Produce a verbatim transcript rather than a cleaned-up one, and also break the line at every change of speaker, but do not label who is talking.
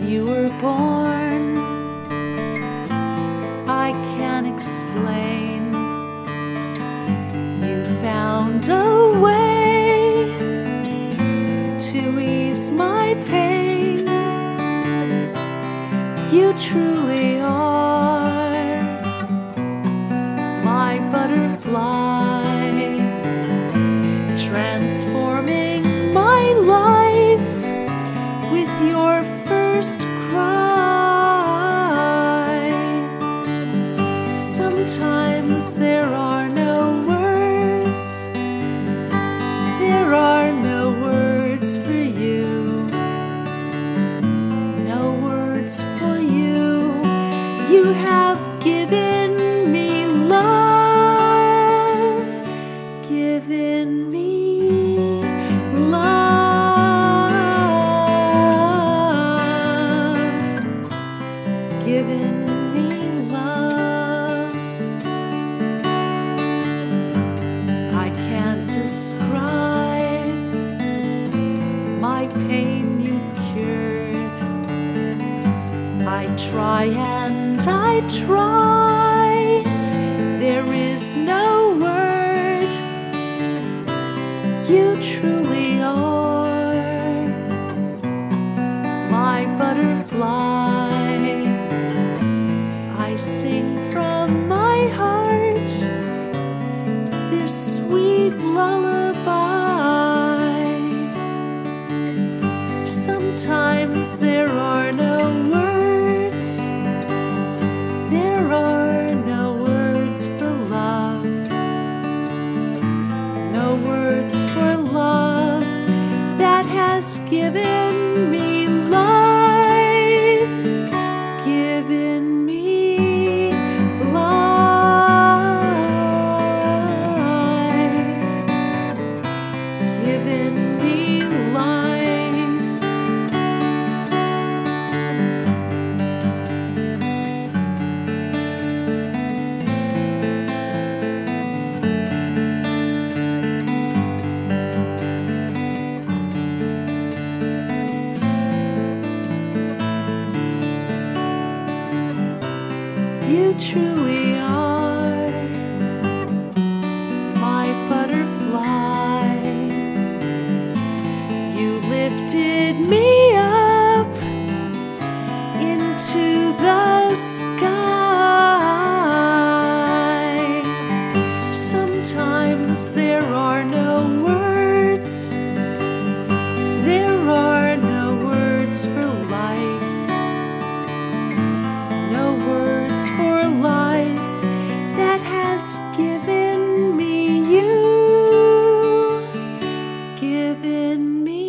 you were born, I can't explain. You found a way to ease my pain. You truly are my butterfly, transforming my life with your first cry. Sometimes there are no words, there are no words for you, no words for you. You have given me love, given me love, given me love. I can't describe my pain you've cured. I try and I try, there is no word. You truly are my butterfly. I sing from my heart this sweet lullaby. Sometimes there are no words, there are no words for love, no words for love that has given me life, given me life, given me life. You truly are my butterfly. You lifted me up into the sky. Sometimes there are no words, there are no words for life, no words for life that has given me you, given me